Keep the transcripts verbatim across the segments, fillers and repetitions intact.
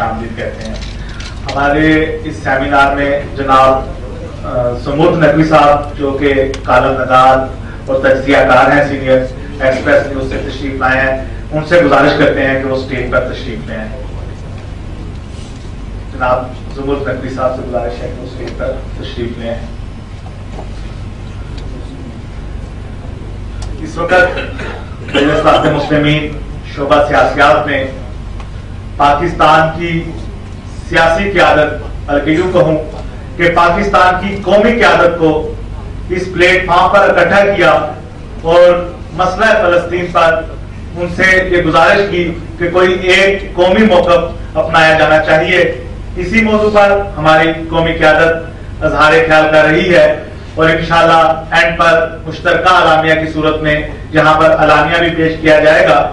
آمدید کہتے ہیں. ہمارے اس سیمینار میں جناب سمود نقوی صاحب جو کہ کالم نگار اور تجزیہ کار ہیں, سینئر ایکسپریس نیوز سے تشریف لائے ہیں, ان سے گزارش کرتے ہیں کہ وہ اسٹیج پر تشریف لیں. جناب سمود نقوی صاحب سے گزارش ہے کہ وہ اسٹیج پر تشریف لیں. اس وقت مجلس وفد مسلمین شعبہ سیاسیات میں پاکستان کی سیاسی قیادت, بلکہ یوں کہوں کہ پاکستان کی قومی قیادت کو اس پلیٹ فارم پر اکٹھا کیا اور مسئلہ فلسطین پر ان سے یہ گزارش کی کہ کوئی ایک قومی موقف اپنایا جانا چاہیے. اسی موضوع پر ہماری قومی قیادت اظہار خیال کر رہی ہے اور انشاءاللہ اینڈ پر مشترکہ اعلامیہ کی صورت میں یہاں پر اعلامیہ بھی پیش کیا جائے گا.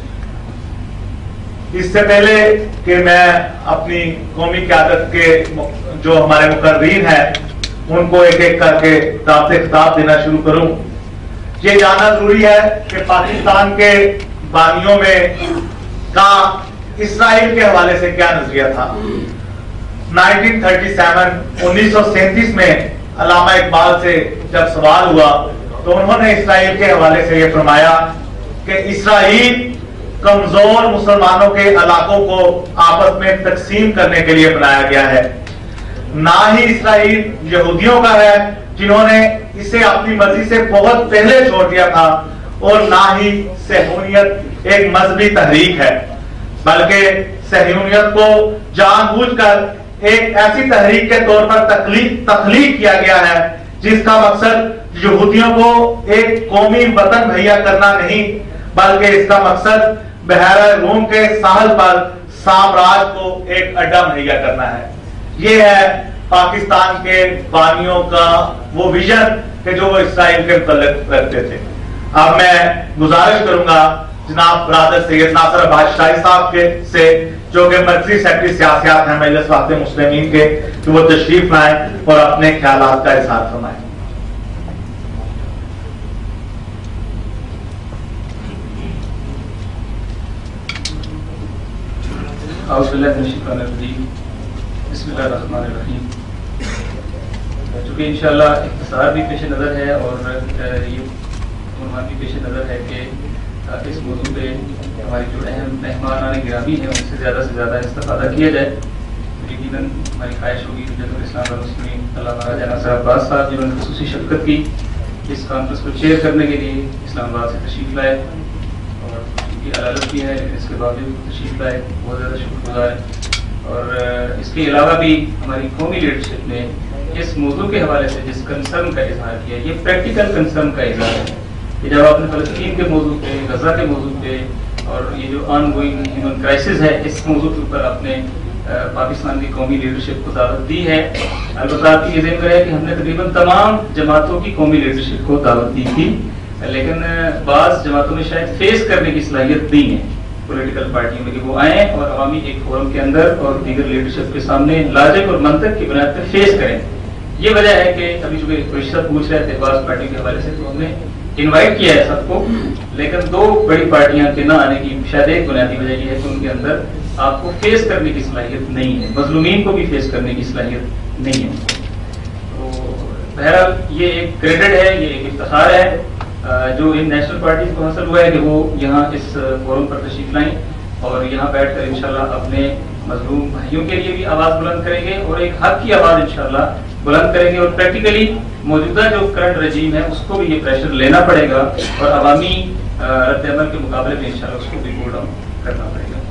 اس سے پہلے کہ میں اپنی قومی قیادت کے جو ہمارے مقررین ہیں ان کو ایک ایک کر کے دعوت خطاب دینا شروع کروں, یہ جاننا ضروری ہے کہ پاکستان کے بانیوں میں کا اسرائیل کے حوالے سے کیا نظریہ تھا. نائنٹین تھرٹی سیون انیس سو سینتیس میں علامہ اقبال سے جب سوال ہوا تو انہوں نے اسرائیل کے حوالے سے یہ فرمایا کہ اسرائیل کمزور مسلمانوں کے علاقوں کو آپس میں تقسیم کرنے کے لیے بنایا گیا ہے. نہ ہی اسرائیل یہودیوں کا ہے جنہوں نے اسے اپنی مرضی سے بہت پہلے چھوڑ دیا تھا, اور نہ ہی صہیونیت ایک مذہبی تحریک ہے, بلکہ صہیونیت کو جان بوجھ کر ایک ایسی تحریک کے طور پر تخلیق تخلیق کیا گیا ہے جس کا مقصد یہودیوں کو ایک قومی وطن مہیا کرنا نہیں, بلکہ اس کا مقصد بحیرہ روم کے ساحل پر سامراج کو ایک اڈا مہیا کرنا ہے. یہ ہے پاکستان کے بانیوں کا وہ ویژن کہ جو وہ اسرائیل کے متعلق رکھتے تھے. اب میں گزارش کروں گا جناب برادر سید ناصر عباس شاہی صاحب کے سے جو کہ مرکزی سیکرٹری سیاسیات ہیں مجلس وفد مسلمین کے, کہ وہ تشریف لائیں اور اپنے خیالات کا اظہار فرمائیں. اعوذ باللہ من الشیطان الرجیم, بسم اللہ الرحمن الرحیم. چونکہ انشاءاللہ اختصار بھی پیش نظر ہے اور یہ عنوان بھی پیش نظر ہے کہ اس موضوع پہ ہماری جو اہم مہمانان گرامی ہیں ان سے زیادہ سے زیادہ استفادہ کیا جائے. یقیناً ہماری خواہش ہوگی جنرل الاسلام والمسلمین علامہ راجہ ناصر عباس صاحب جنہوں نے خصوصی شرکت کی اس کانفرنس کو چیئر کرنے کے لیے اسلام آباد سے تشریف لائے, اور کی عدالت بھی ہے لیکن اس کے باوجود تشریف لائے, بہت زیادہ شکر گزار ہے. اور اس کے علاوہ بھی ہماری قومی لیڈرشپ نے اس موضوع کے حوالے سے جس کنسرن کا اظہار کیا, یہ پریکٹیکل کنسرن کا اظہار ہے کہ جب آپ نے فلسطین کے موضوع پہ, غزہ کے موضوع پہ اور یہ جو آن گوئنگ ہیومن کرائسس ہے اس موضوع کے اوپر آپ نے پاکستان کی قومی لیڈرشپ کو دعوت دی ہے. البتہ آپ کی یہ ذکر ہے کہ ہم نے تقریباً تمام جماعتوں کی قومی لیڈرشپ کو دعوت دی تھی, لیکن بعض جماعتوں میں شاید فیس کرنے کی صلاحیت نہیں ہے پولیٹیکل پارٹیوں میں کہ وہ آئیں اور عوامی ایک فورم کے اندر اور دیگر لیڈرشپ کے سامنے لاجک اور منطق کی بنیاد پر فیس کریں. یہ وجہ ہے کہ ابھی جو کوششیں پوچھ رہے تھے بعض پارٹی کے حوالے سے, تو ہم نے انوائٹ کیا ہے سب کو, لیکن دو بڑی پارٹیاں کے نہ آنے کی شاید ایک بنیادی وجہ یہ ہے کہ ان کے اندر آپ کو فیس کرنے کی صلاحیت نہیں ہے, مظلومین کو بھی فیس کرنے کی صلاحیت نہیں ہے. تو بہرحال یہ ایک کریڈٹ ہے, یہ ایک افتخار ہے جو ان نیشنل پارٹیز کو حاصل ہوا ہے کہ وہ یہاں اس فورم پر تشریف لائیں اور یہاں بیٹھ کر انشاءاللہ اپنے مظلوم بھائیوں کے لیے بھی آواز بلند کریں گے اور ایک حق کی آواز انشاءاللہ بلند کریں گے. اور پریکٹیکلی موجودہ جو کرنٹ رجیم ہے اس کو بھی یہ پریشر لینا پڑے گا اور عوامی رد عمل کے مقابلے میں انشاءاللہ اس کو بھی کول ڈاؤن کرنا پڑے گا.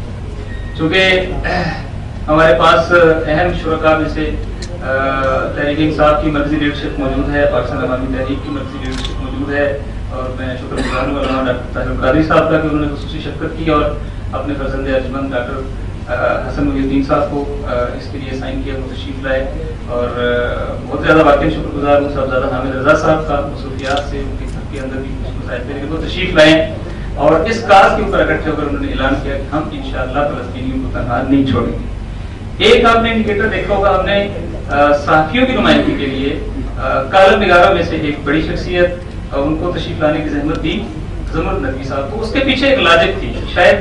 چونکہ ہمارے پاس اہم شرکاء میں سے تحریک انصاف کی مرکزی لیڈرشپ موجود ہے, پاکستان عوامی تحریک کی مرکزی لیڈرشپ موجود ہے, اور میں شکر گزار ہوں علامہ ڈاکٹر طاہر قادری صاحب کا کہ انہوں نے خصوصی شرکت کی اور اپنے فرزند ارجمند ڈاکٹر حسن محی الدین صاحب کو اس کے لیے سائن کیا, وہ تشریف لائے. اور بہت زیادہ واقعی شکر گزار ہوں صاحبزادہ حامد رضا صاحب کا, مصروفیات سے ان کے گھر کے اندر بھی کچھ مسائل تھے وہ تشریف لائیں اور اس کاز کے اوپر اکٹھے ہو کر انہوں نے اعلان کیا کہ ہم انشاءاللہ فلسطینیوں کو تنہا نہیں چھوڑیں گے. ایک آپ نے انڈیکیٹر دیکھا ہوگا, ہم نے صحافیوں کی نمائندگی کے لیے کالم نگاروں میں سے ایک بڑی شخصیت ان کو تشریف لانے کی زحمت دی, زمرد نقوی صاحب کو. اس کے پیچھے ایک لاجک تھی, شاید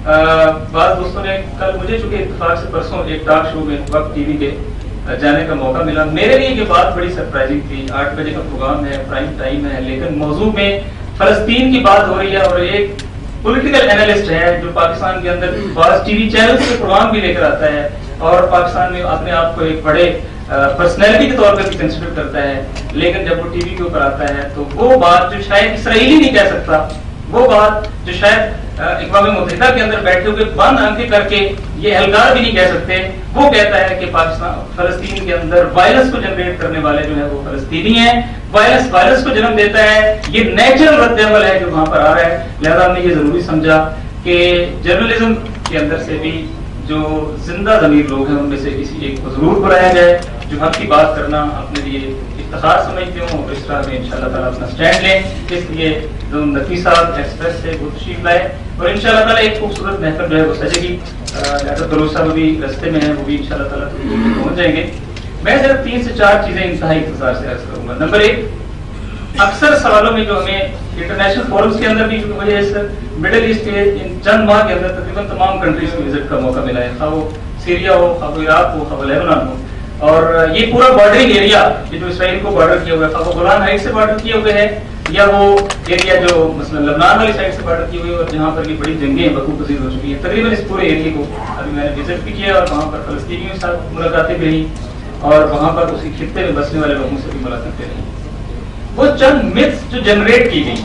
بعض دوستوں نے کل مجھے چونکہ اتفاق سے پرسوں ایک ٹاک شو میں وقت ٹی وی کے جانے کا موقع ملا، میرے لیے یہ بات بڑی سرپرائزنگ تھی. آٹھ بجے کا پروگرام ہے، پرائم ٹائم ہے، لیکن موضوع میں فلسطین کی بات ہو رہی ہے اور ایک پولیٹیکل اینالسٹ ہے جو پاکستان کے اندر بعض ٹی وی چینل کے پروگرام بھی لے کر آتا ہے اور پاکستان میں اپنے آپ کو ایک بڑے پرسنالٹی کے طور پہ بھی کنسیڈر کرتا ہے، لیکن جب وہ ٹی وی کے اوپر آتا ہے تو وہ بات جو شاید اسرائیلی نہیں کہہ سکتا، وہ بات جو شاید اقوام متحدہ کے اندر بیٹھے ہوئے بند آنکھیں کر کے یہ اہلکار بھی نہیں کہہ سکتے، وہ کہتا ہے کہ پاکستان فلسطین کے اندر وائلنس کو جنریٹ کرنے والے جو ہے وہ فلسطینی ہیں، وائلنس وائلنس کو جنم دیتا ہے، یہ نیچرل رد عمل ہے جو وہاں پر آ رہا ہے. لہذا ہم نے یہ ضروری سمجھا کہ جرنلزم کے اندر سے بھی جو زندہ ضمیر لوگ ہیں ان میں سے کسی ایک کو ضرور بلایا جائے جو حق کی بات کرنا اپنے لیے افتخار سمجھتے ہوں اور اس طرح میں انشاءاللہ تعالیٰ اپنا سٹینڈ لیں. اس لیے جو نفیس صاحب ایکسپریس سے وہ تشریف لائے اور انشاءاللہ تعالیٰ ایک خوبصورت محفل جو ہے وہ سجے گی. ڈاکٹر فیروز صاحب بھی رستے میں ہیں، وہ بھی انشاءاللہ تعالیٰ پہنچ جائیں گے. میں صرف تین سے چار چیزیں انتہائی اختصار سے عرض کروں گا. نمبر ایک، اکثر سوالوں میں جو ہمیں انٹرنیشنل فورمز کے اندر بھی مجھے اس مڈل ایسٹ کے ان چند ماہ کے اندر تقریباً تمام کنٹریز کو وزٹ کا موقع ملا ہے، خواہ وہ سیریا ہو، خواہ وہ عراق ہو، خواہ وہ لیبنان ہو، اور یہ پورا بارڈرنگ ایریا جو اسرائیل کو بارڈر کیا ہوا ہے، خواہ وہ گولان ہائٹ سے بارڈر کیے ہوئے ہے یا وہ ایریا جو مثلا لبنان والی سائڈ سے بارڈر کی ہوئی ہے اور جہاں پر یہ بڑی جنگیں بخوب پذیر ہو چکی ہیں. تقریباً اس پورے ایریا کو ابھی میں نے وزٹ بھی کیا اور وہاں پر فلسطینیوں کے ساتھ ملاقاتیں بھی رہیں اور وہاں پر اسی خطے میں بسنے والے لوگوں سے بھی ملاقاتیں رہیں. وہ چند متس جو جنریٹ کی گئی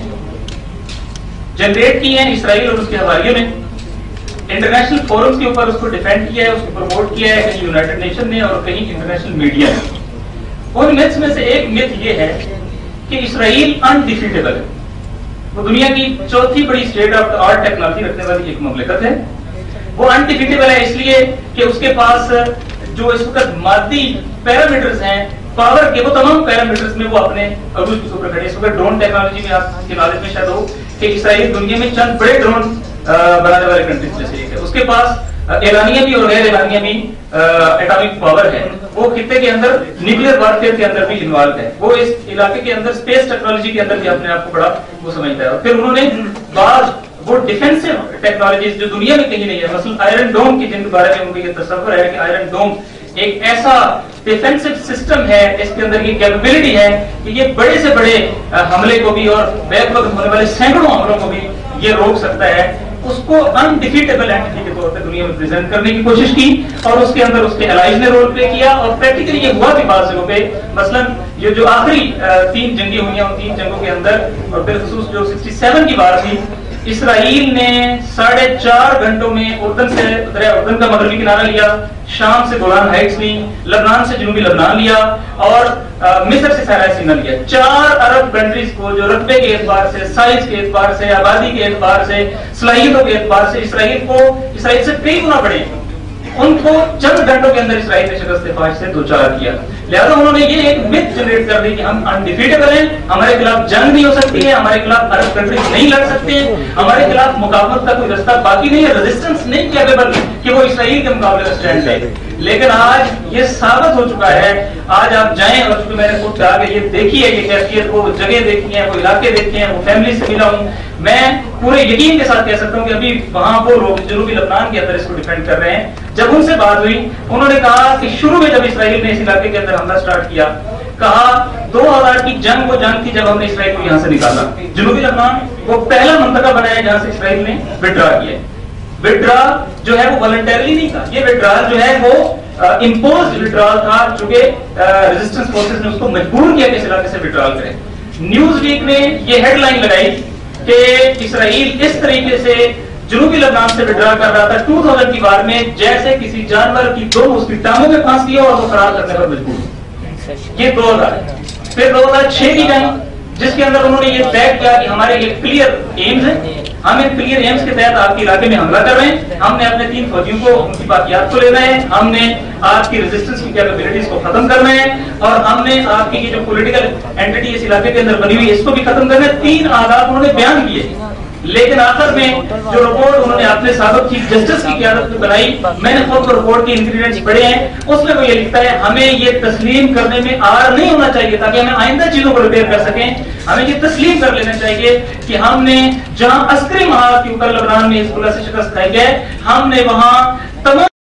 جنریٹ کی ہیں اسرائیل اور اس کے حواریوں نے، انٹرنیشنل فورمز کے اوپر اس کو ڈیفینڈ کیا ہے، اس کو پروموٹ کیا ہے، کہیں یونائٹڈ نیشن نے اور کہیں انٹرنیشنل میڈیا نے. ان متس میں سے ایک مت یہ ہے کہ اسرائیل انڈیفیٹیبل ہے. وہ دنیا کی چوتھی بڑی اسٹیٹ آف آرٹ ٹیکنالوجی رکھنے والی ایک مملکت ہے. وہ انڈیفیٹیبل ہے اس لیے کہ اس کے پاس جو اس وقت مادی پیرامیٹرز ہیں پاور کے، وہ تمام پیرامیٹرز میں وہ اپنے عروج کے اوپر کھڑے. اس وقت ڈرون ٹیکنالوجی میں آپ کے نالج میں شاید ہو کہ اسرائیل دنیا میں چند بڑے ڈرون بنانے والے کنٹریز میں سے ایک ہے. اس کے پاس اعلانیہ بھی اور غیر اعلانیہ بھی ایٹامک پاور ہے. وہ خطے کے اندر نیوکلیئر وارفیئر کے اندر بھی انوالو ہے. وہ اس علاقے کے اندر اسپیس ٹیکنالوجی کے اندر بھی اپنے آپ کو بڑا وہ سمجھتا ہے. اور پھر انہوں نے بعض وہ ڈیفینسو ٹیکنالوجیز جو دنیا میں کہیں نہیں ہے، مثلا آئرن ڈوم کی جن کے بارے میں ان کو یہ تصور ہے کہ آئرن ڈوم ایک ایسا ڈیفینسو سسٹم ہے، اس کے اندر یہ کیپیبلٹی ہے کہ یہ بڑے سے بڑے حملے کو بھی اور بیک وقت ہونے والے سینکڑوں حملوں کو بھی یہ روک سکتا ہے. اس کو انڈیفیٹیبل اینٹی کے طور پہ دنیا میں پریزنٹ کرنے کی کوشش کی اور اس کے اندر اس کے الائز نے رول پلے کیا اور پریکٹیکلی یہ ہوا بھی بعض جگہوں پہ. مثلا یہ جو آخری تین جنگیں ہوئی ہیں ان تین جنگوں کے اندر اور بالخصوص جو سکسٹی سیون کی بات تھی، اسرائیل نے ساڑھے چار گھنٹوں میں اردن سے دریا اردن کا مغربی کنارہ لیا، شام سے گولان ہائٹس لی، لبنان سے جنوبی لبنان لیا اور مصر سے صحرائے سینا لیا. چار عرب کنٹریز کو جو رقبے کے اعتبار سے، سائز کے اعتبار سے، آبادی کے اعتبار سے، صلاحیتوں کے اعتبار سے اسرائیل کو اسرائیل سے کئی گنا بڑے، ان کو چند گھنٹوں کے اندر اسرائیل نے شکست فاش سے دوچار کیا. لہذا انہوں نے یہ ایک مت جنریٹ کر دی کہ ہم انڈیفیٹیبل ہیں، ہمارے خلاف جنگ نہیں ہو سکتی ہے، ہمارے خلاف عرب کنٹریز نہیں لڑ سکتے ہیں، ہمارے خلاف مقاومت کا کوئی رستہ باقی نہیں ہے، ریزسٹنس نہیں کیپیبل کہ وہ اسرائیل کے مقابلے میں اسٹینڈ لے. لیکن آج یہ ثابت ہو چکا ہے. آج آپ جائیں اور چونکہ میں نے خود کہا کہ یہ دیکھی ہے کہ کیفیت، وہ جگہ دیکھی ہیں، وہ علاقے دیکھے ہیں، وہ فیملی سے ملا ہوں، میں پورے یقین کے ساتھ کہہ سکتا ہوں کہ ابھی وہاں وہ لوگ جنوبی لبنان کے اندر اس کو ڈیفینڈ کر رہے ہیں. جب ان سے بات ہوئی انہوں نے کہا کہ شروع میں جب اسرائیل نے اس علاقے کے اندر حملہ سٹارٹ کیا، کہا دو ہزار کی جنگ وہ جنگ تھی جب ہم نے اسرائیل کو یہاں سے نکالا. جنوبی لبنان وہ پہلا منطقہ بنایا جہاں سے اسرائیل نے وڈرا کیا. وڈرا جو ہے وہ والنٹرلی نہیں تھا، یہ وڈرال جو ہے وہ امپوزڈ وڈرال تھا، چونکہ ریزسٹنس فورسز نے اس کو مجبور کیا کہ اس علاقے سے وڈرال کرے. نیوز ویک نے یہ ہیڈ لائن لگائی کہ اسرائیل اس طریقے سے جنوبی لبنان سے وڈرا کر رہا تھا ٹو تھاؤزینڈ کی وار میں جیسے کسی جانور کی دو اس کی ٹانگوں میں پھانس دیا اور وہ فرار کرنے پر مجبور. یہ دو ہزار پھر دو ہزار چھ کی جنگ جس کے اندر انہوں نے یہ طے کیا کہ ہمارے یہ کلیئر ایمز ہیں، ہم ان کلیئر ایمز کے تحت آپ کے علاقے میں حملہ کر رہے ہیں، ہم نے اپنے تین فوجیوں کو ان کی باقیات کو لینا ہے، ہم نے آپ کی ریزسٹنس کی کیپیبلٹیز کو ختم کرنا ہے اور ہم نے آپ کی یہ جو پولیٹیکل اینٹیٹی اس علاقے کے اندر بنی ہوئی اس کو بھی ختم کرنا ہے. تین آداب انہوں نے بیان کیے لیکن آخر میں جو رپورٹ انہوں نے اپنے سابق چیف جسٹس کی قیادت میں بنائی، میں نے خود رپورٹ کے انگریڈینٹس پڑھے ہیں، اس میں وہ یہ لکھتا ہے ہمیں یہ تسلیم کرنے میں آر نہیں ہونا چاہیے تاکہ ہمیں آئندہ چیزوں کو ریپیئر کر سکیں. ہمیں یہ تسلیم کر لینا چاہیے کہ ہم نے جہاں عسکری مہارت کے اوپر لبنان میں حزب اللہ سے شکست کھائی ہے، ہم نے وہاں تمام